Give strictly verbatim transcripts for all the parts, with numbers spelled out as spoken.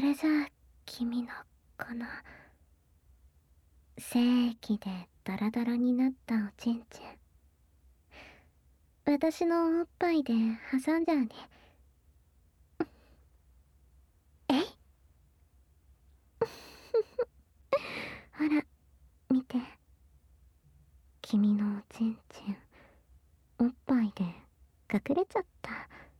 れじゃあ君のこの精液でダラダラになったおちんちん、私のおっぱいで挟んじゃうね。えいほら見て、君のおちんちんおっぱいで隠れちゃった。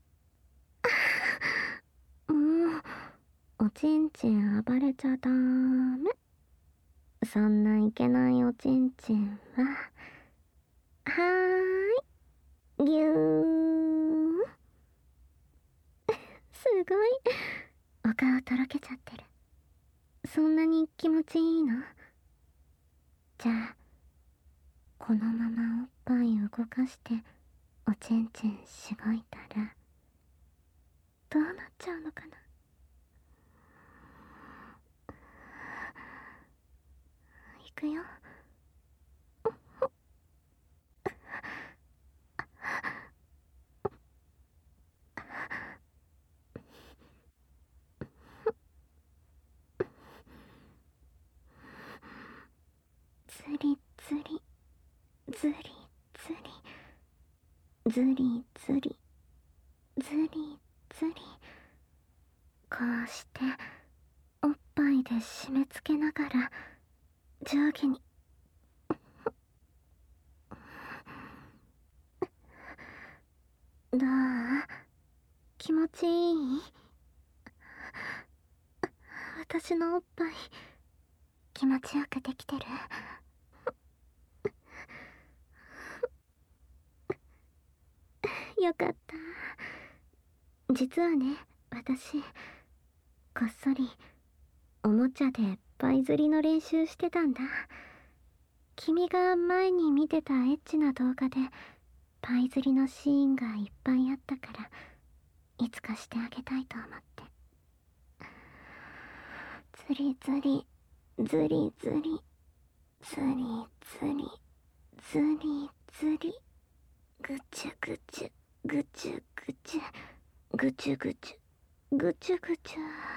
もうおちんちん暴れちゃダメ。そんないけないおちんちんははーいぎゅーすごい、お顔とろけちゃってる。そんなに気持ちいいの？じゃあこのままおっぱい動かしておちんちんしごいたらどうなっちゃうのかな。いくよ。ずりずりずりずりずりずりずりずり、こうしておっぱいで締め付けながら上下に。どう？気持ちいい？私のおっぱい気持ちよくできてる？よかった。実はね、私こっそりおもちゃでパイ釣りの練習してたんだ。君が前に見てたエッチな動画でパイ釣りのシーンがいっぱいあったから、いつかしてあげたいと思って。釣り釣り釣り釣り釣り釣り釣り釣り、ぐちゅぐちゅぐちゅぐちゅぐちゅぐちゅぐちゅぐちゅ。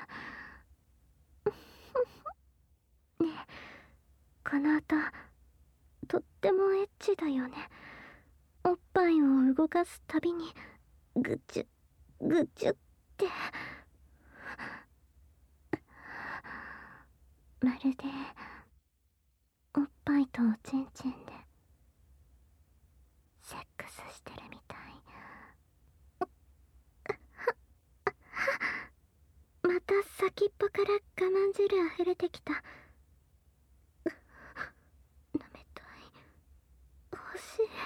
ねえ、この音とってもエッチだよね。おっぱいを動かすたびにぐちゅぐちゅって、まるでおっぱいとおちんちんでセックスしてるみたい。また先っぽから我慢汁溢れてきた。舐めたい、欲しい。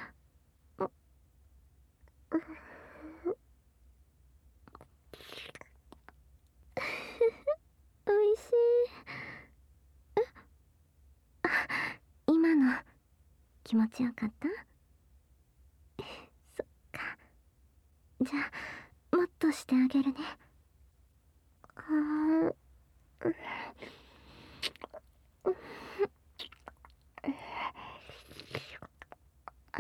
おいしい。今の気持ちよかった？そっか。じゃあもっとしてあげるね。あーあ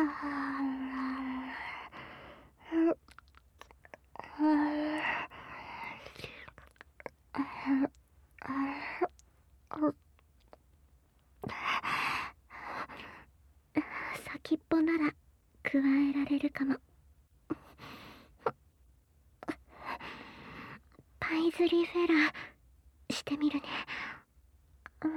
先っぽなら加えられるかも。パイズリフェラーしてみるね。うん、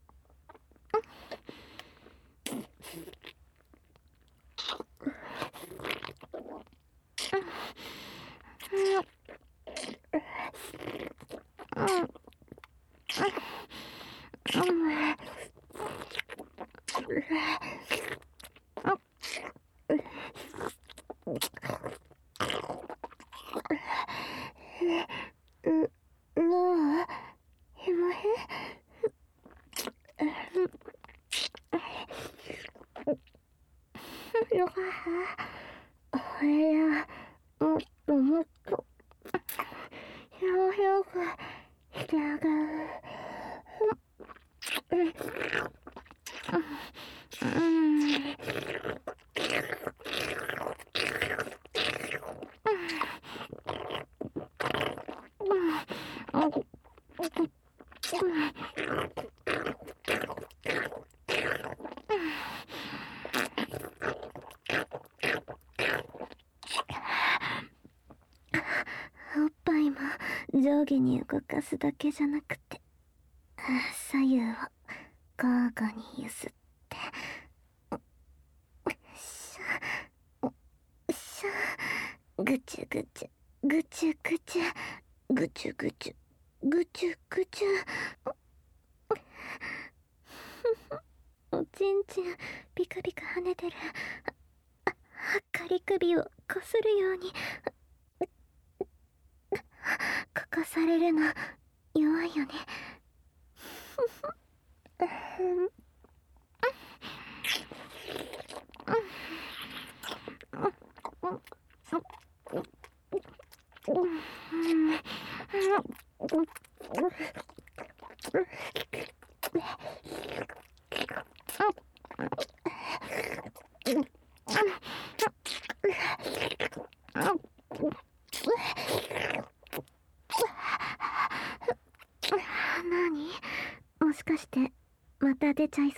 もうひもへよかった。お部屋もっともっと広くしてあげる。 上下に動かすだけじゃなくて、左右を交互に揺すって、しゃしゃ、ぐちゅぐちゅぐちゅぐちゅぐちゅぐちゅぐちゅぐちゅ。おちんちんピカピカ跳ねてる。あかり首をこするように。ここされるの弱いよね。何？もしかしてまた出ちゃいそう？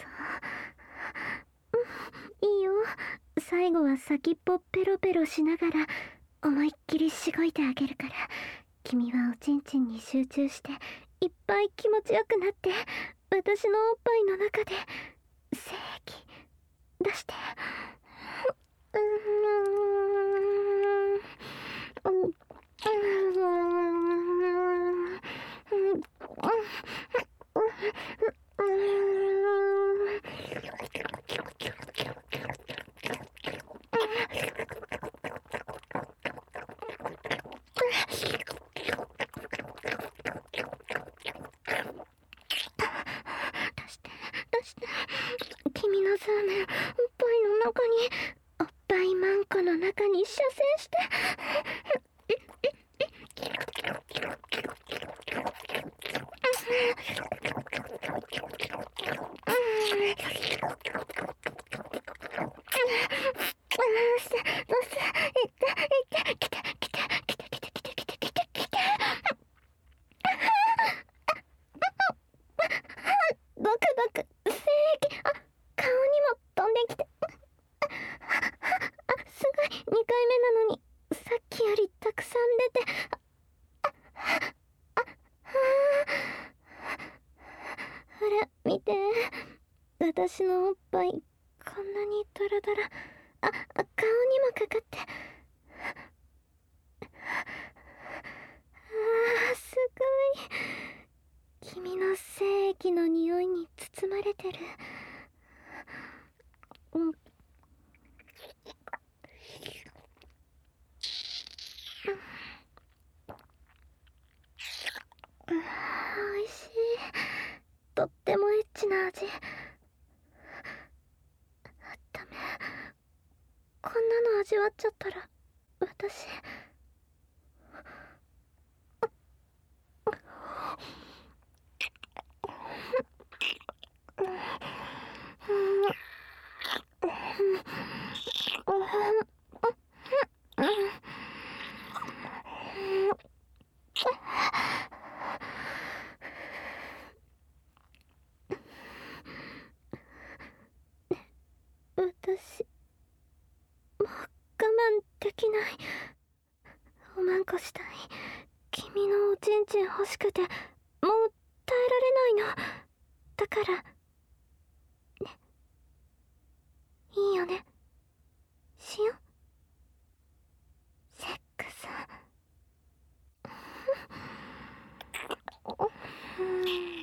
いいよ。最後は先っぽペロペロしながら思いっきりしごいてあげるから、君はおちんちんに集中していっぱい気持ちよくなって、私のおっぱいの中で精液出して。うーんうん君のそうめんおっぱいの中に、おっぱいマンコの中に射精して。バクバク精液、あ、顔にも飛んできて。あ、すごい、にかいめなのにさっきよりたくさん出て。あ、あ、あ、ほら見て、私のおっぱいこんなにドラドラ。あ、顔にもかかって。あー、すごい。君の精液の匂いに包まれてる。うん。おいしい。とってもエッチな味。ダメ。こんなの味わっちゃったら私。私もう我慢できない。おまんこしたい。君のおちんちん欲しくてもう耐えられないの。だからね、いいよね、しよ。セックス。うん。